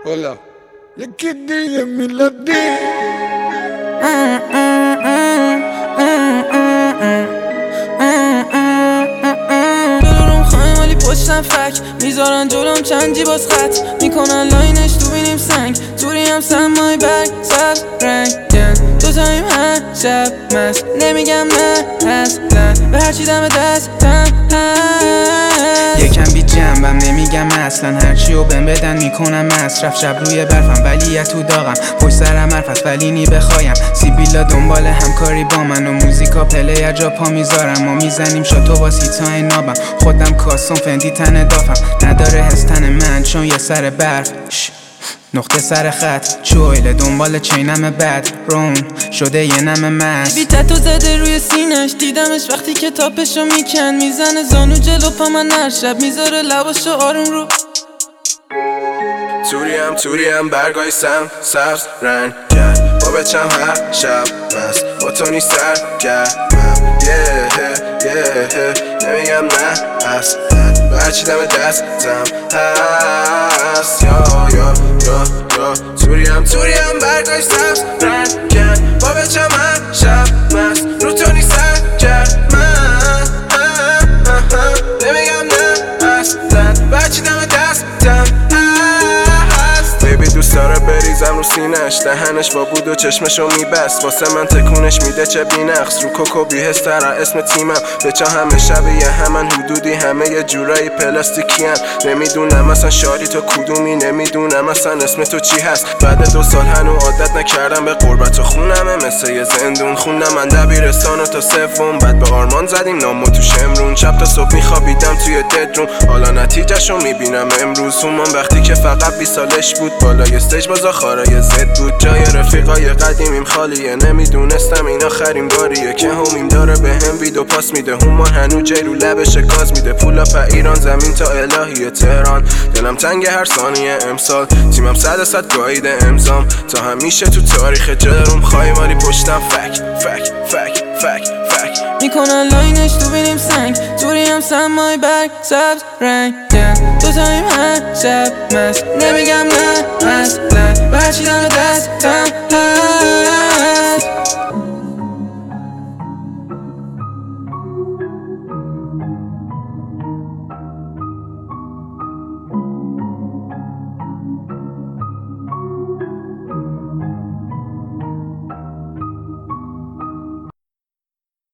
Hola, یکی دیگه میلادی جلوم خواهیم ولی پشتم فک میذارن جلوم چند جیباز خط میکنن لاینش تو بینیم سنگ توری هم سمای برگ سبز رنگن دوتاییم هر شب مست نمیگم نه اصلا به هرچی دم دستم هست یکم بی جنبم نمیگم اصلا هرچی و بهم بدن میکنم مصرف شب روی برفم ولی تو داغم پشت سرم حرفت ولی نی بخوایم سیبیلا دنبال همکاری با من و موزیکا پلیر جا پا میذارم ما میزنیم شاتو با سیتای نابم خودم کاسم فندی تن دافم نداره هستن من چون یه سر برف نقطه سر خط چویله دنبال چینم بد رون شده یه نم مست بی تتو زده روی سینش دیدمش وقتی که تاپشو میکن میزنه زانو جلو پا من هر شب میذاره لباشو آروم رو توریم برگای سبز رنگ کرد با بچم هر شب مست با تو نی سرگرمم نمیگم نه اصلا به هرچی دم دستم هست توریم برگای سبز رنگ کرد با بچم هر شب مست رو تو نی سرگرمم نمیگم نه اصلا به هرچی دم دستم بیبی دوست داره بریزم رو سینش دهنش با بود و چشمشو میبست واسه من تکونش میده چه بینقص رو کوکو بیهست تر اسم تیمم بچه همه شبیه همن حدودی همه یه جورایی پلاستیکی هن نمیدونم اصلا شاری تو کدومی نمیدونم اصلا اسم تو چی هست بعد 2 سال هنو عادت نکردم به قربت و خونمه مثل یه زندون خوندم من دبیرستان و تا سوم بعد به آرمان زدیم نامو تو شمرون شب تا صبح میخوابیدم توی ددروم حالا نتیجهشو میبینم امروز اون وقتی که فقط 20 سالش بود بالای استیج باز آخارای زد بود جای رفیقای قدیمیم خالیه نمیدونستم این آخرین باریه که همیم داره به هم ویدو پاس میده همان هنو جای رو لبش گاز میده پولا ایران زمین تا الهی تهران دلم تنگ هر ثانیه امسال تیمم 100% گاییده امضام تا همیشه تو تاریخ جلروم خواهی پشتم فک میکنن لاینش تو بینیم سنگ توری هم سمای برگ سبز رنگن دوتاییم هر شب مست نمیگم نه اصلا به هرچی دم دستم هست